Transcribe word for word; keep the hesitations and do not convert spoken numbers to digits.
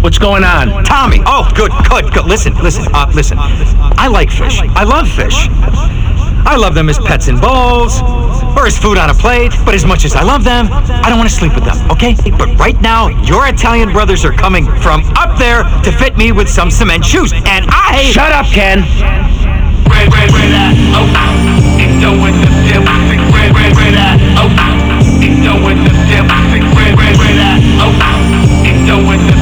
What's going on? Tommy! Oh, good, good, good. Listen, listen, uh, listen. I like fish. I love fish. I love them as pets in bowls, or as food on a plate, but as much as I love them, I don't want to sleep with them, okay? But right now, your Italian brothers are coming from up there to fit me with some cement shoes, and I... Shut up, Ken! Red, red, red, uh, oh, it's doing the dip, red, red, red, uh, oh, it's doing the dip, red, red, red, uh, oh, it's doing the